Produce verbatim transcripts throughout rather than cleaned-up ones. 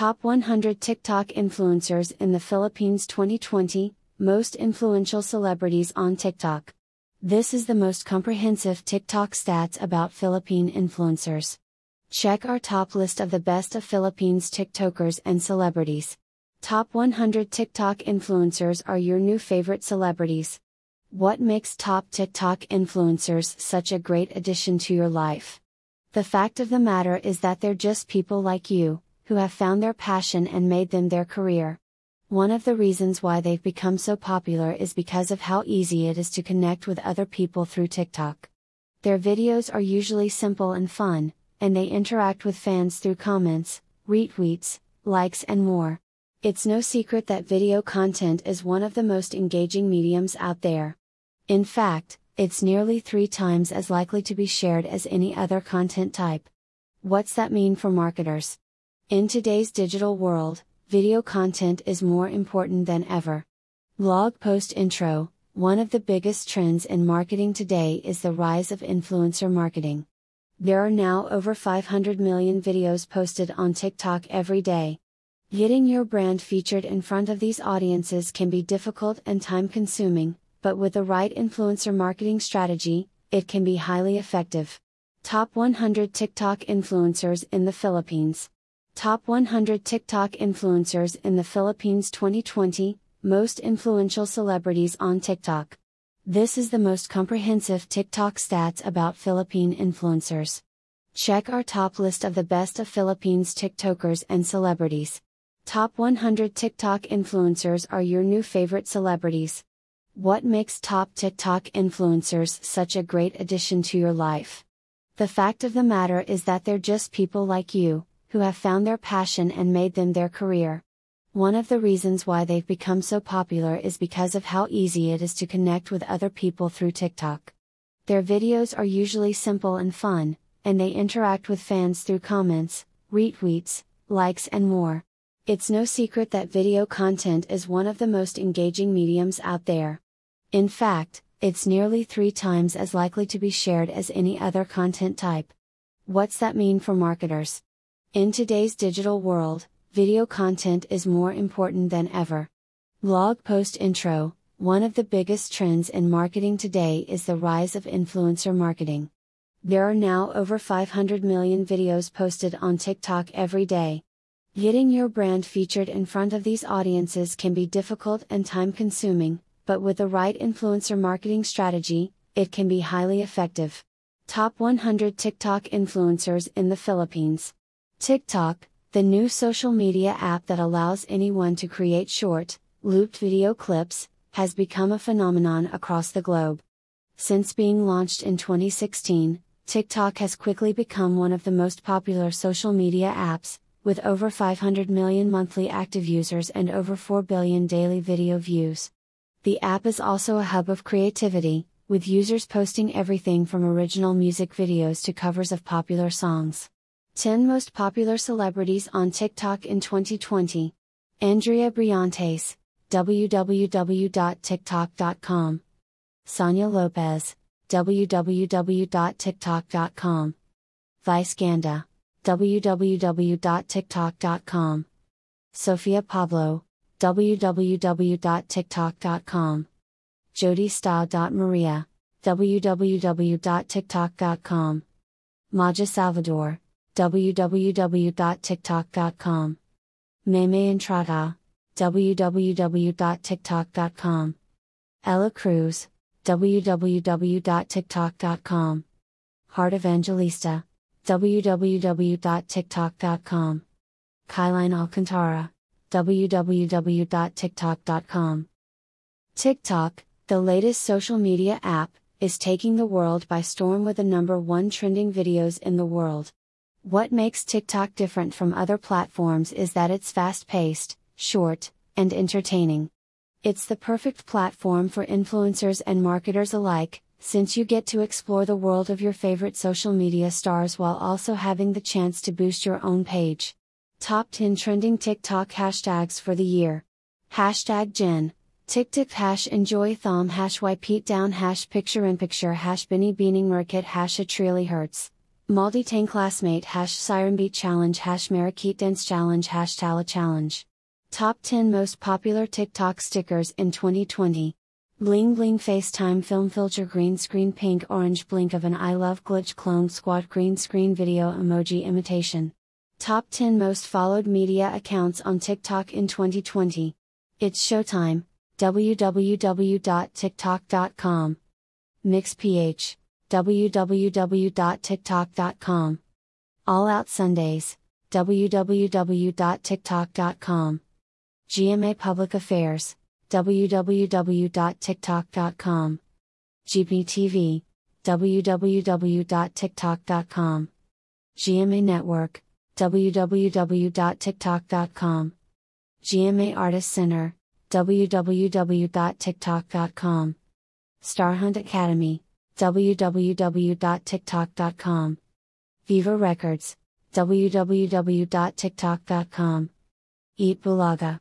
Top one hundred TikTok Influencers in the Philippines twenty twenty, Most Influential Celebrities on TikTok. This is the most comprehensive TikTok stats about Philippine influencers. Check our top list of the best of Philippines TikTokers and celebrities. Top one hundred TikTok influencers are your new favorite celebrities. What makes top TikTok influencers such a great addition to your life? The fact of the matter is that they're just people like you, who have found their passion and made them their career. One of the reasons why they've become so popular is because of how easy it is to connect with other people through TikTok. Their videos are usually simple and fun, and they interact with fans through comments, retweets, likes and more. It's no secret that video content is one of the most engaging mediums out there. In fact, it's nearly three times as likely to be shared as any other content type. What's that mean for marketers? In today's digital world, video content is more important than ever. Blog post intro: one of the biggest trends in marketing today is the rise of influencer marketing. There are now over five hundred million videos posted on TikTok every day. Getting your brand featured in front of these audiences can be difficult and time-consuming, but with the right influencer marketing strategy, it can be highly effective. Top one hundred TikTok Influencers in the Philippines. Top one hundred TikTok Influencers in the Philippines twenty twenty, Most Influential Celebrities on TikTok. This is the most comprehensive TikTok stats about Philippine influencers. Check our top list of the best of Philippines TikTokers and celebrities. Top one hundred TikTok Influencers are your new favorite celebrities. What makes top TikTok influencers such a great addition to your life? The fact of the matter is that they're just people like you, who have found their passion and made them their career. One of the reasons why they've become so popular is because of how easy it is to connect with other people through TikTok. Their videos are usually simple and fun, and they interact with fans through comments, retweets, likes and more. It's no secret that video content is one of the most engaging mediums out there. In fact, it's nearly three times as likely to be shared as any other content type. What's that mean for marketers? In today's digital world, video content is more important than ever. Blog post intro: one of the biggest trends in marketing today is the rise of influencer marketing. There are now over five hundred million videos posted on TikTok every day. Getting your brand featured in front of these audiences can be difficult and time-consuming, but with the right influencer marketing strategy, it can be highly effective. Top one hundred TikTok Influencers in the Philippines. TikTok, the new social media app that allows anyone to create short, looped video clips, has become a phenomenon across the globe. Since being launched in twenty sixteen, TikTok has quickly become one of the most popular social media apps, with over five hundred million monthly active users and over four billion daily video views. The app is also a hub of creativity, with users posting everything from original music videos to covers of popular songs. ten Most Popular Celebrities on TikTok in twenty twenty. Andrea Brillantes, w w w dot tiktok dot com. Sonia Lopez, w w w dot tiktok dot com. Vice Ganda, w w w dot tiktok dot com. Sofia Pablo, w w w dot tiktok dot com. Jodie.Maria, w w w dot tiktok dot com. Maja Salvador, w w w dot tiktok dot com. Meme Entrada, w w w dot tiktok dot com. Ella Cruz, w w w dot tiktok dot com. Heart Evangelista, w w w dot tiktok dot com. Kailine Alcantara, w w w dot tiktok dot com. TikTok, the latest social media app, is taking the world by storm with the number one trending videos in the world. What makes TikTok different from other platforms is that it's fast-paced, short, and entertaining. It's the perfect platform for influencers and marketers alike, since you get to explore the world of your favorite social media stars while also having the chance to boost your own page. Top ten Trending TikTok Hashtags for the Year. Hashtag Gen. TikTok hash enjoy thom hash wipe down hash picture in picture hash binny beaning market hash a trilly hertz. Multi-Tang Classmate hash Siren Beat Challenge hash Marrakech Dance Challenge hash Tala Challenge. Top ten Most Popular TikTok Stickers in twenty twenty. Bling Bling FaceTime Film Filter Green Screen Pink Orange Blink of an I Love Glitch Clone Squad Green Screen Video Emoji Imitation. Top ten Most Followed Media Accounts on TikTok in twenty twenty. It's Showtime, w w w dot tiktok dot com. MixPH, w w w dot tiktok dot com. All Out Sundays, w w w dot tiktok dot com. G M A Public Affairs, w w w dot tiktok dot com. G B T V, w w w dot tiktok dot com. G M A Network, w w w dot tiktok dot com. G M A Artist Center, w w w dot tiktok dot com. Starhunt Academy, w w w dot tiktok dot com. Viva Records, w w w dot tiktok dot com. Eat Bulaga,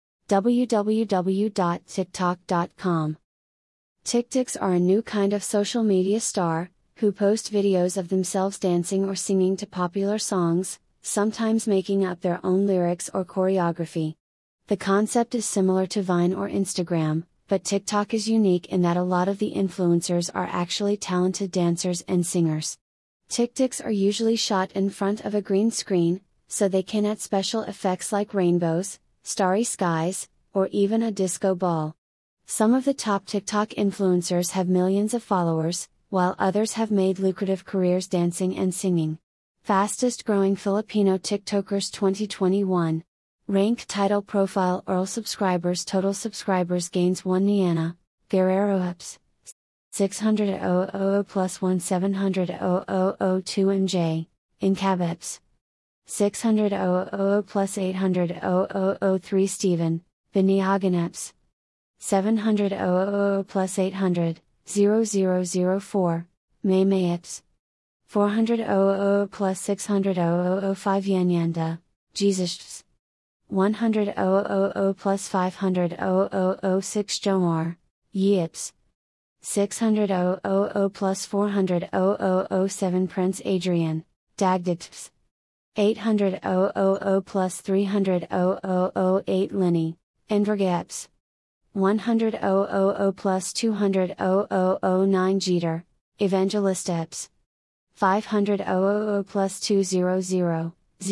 w w w dot tiktok dot com. TikToks are a new kind of social media star, who post videos of themselves dancing or singing to popular songs, sometimes making up their own lyrics or choreography. The concept is similar to Vine or Instagram, but TikTok is unique in that a lot of the influencers are actually talented dancers and singers. TikToks are usually shot in front of a green screen, so they can add special effects like rainbows, starry skies, or even a disco ball. Some of the top TikTok influencers have millions of followers, while others have made lucrative careers dancing and singing. Fastest growing Filipino TikTokers twenty twenty-one. Rank Title Profile Earl Subscribers Total Subscribers Gains one Niana, Guerrero Ups. six hundred thousand plus one seven hundred thousand two M J, Incabeps. six hundred thousand plus eight hundred thousand three Stephen, Biniaganeps. seven hundred thousand plus eight hundred thousand four, Maymayeps. four hundred thousand plus six hundred thousand five Yanyanda, Jesus. one hundred thousand plus five hundred thousand six Jomar, Yips. six hundred thousand plus four hundred thousand seven Prince Adrian, Dagdips. eight hundred thousand plus three hundred thousand eight Lenny, Indragaps. one hundred thousand plus two hundred thousand nine Jeter, Evangelisteps. five hundred thousand plus two hundred thousand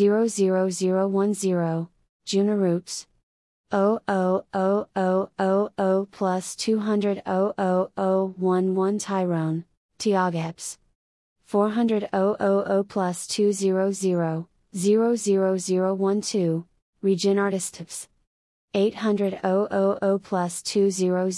ten, Junaroops. zero zero zero zero zero plus two hundred thousand eleven Tyrone, Tiageps. four hundred thousand plus two hundred thousand twelve, Region Artistips. eight hundred thousand plus two hundred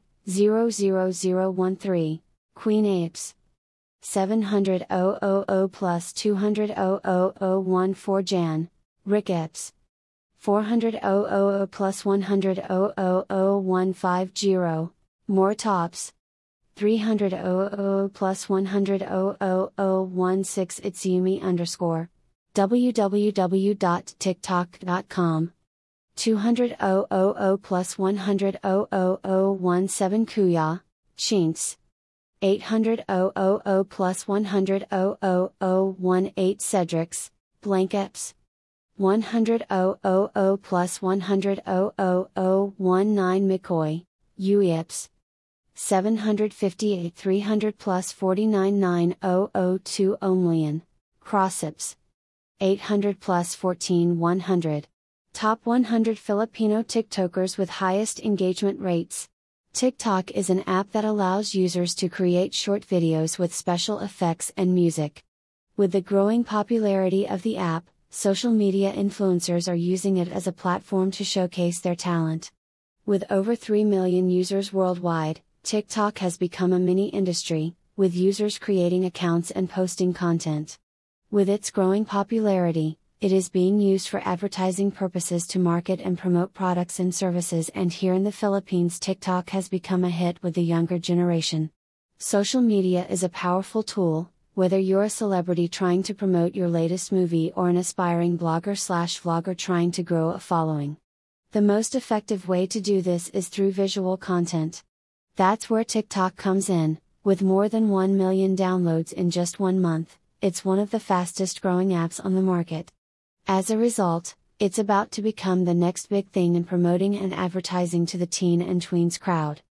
thousand thirteen, Queen Apes. seven hundred thousand plus two hundred thousand fourteen Jan, Rick Epps. four hundred thousand plus one hundred thousand fifteen Giro, More Tops. three hundred thousand plus one hundred thousand sixteen Itsumi underscore, w w w dot tiktok dot com. two hundred thousand plus one hundred thousand seventeen Kuya, Chinks. eight hundred thousand plus one hundred thousand eighteen Cedrics, Blankeps. one hundred thousand plus one hundred thousand nineteen McCoy, Uips. seven hundred fifty-eight three hundred plus forty-nine nine thousand two Omlian, Crossips. eight hundred plus fourteen one hundred. Top one hundred Filipino TikTokers with highest engagement rates. TikTok is an app that allows users to create short videos with special effects and music. With the growing popularity of the app, social media influencers are using it as a platform to showcase their talent. With over three million users worldwide, TikTok has become a mini industry, with users creating accounts and posting content. With its growing popularity, it is being used for advertising purposes to market and promote products and services, and here in the Philippines TikTok has become a hit with the younger generation. Social media is a powerful tool, whether you're a celebrity trying to promote your latest movie or an aspiring blogger slash vlogger trying to grow a following. The most effective way to do this is through visual content. That's where TikTok comes in, with more than one million downloads in just one month. it's one of the fastest growing apps on the market. As a result, it's about to become the next big thing in promoting and advertising to the teen and tweens crowd.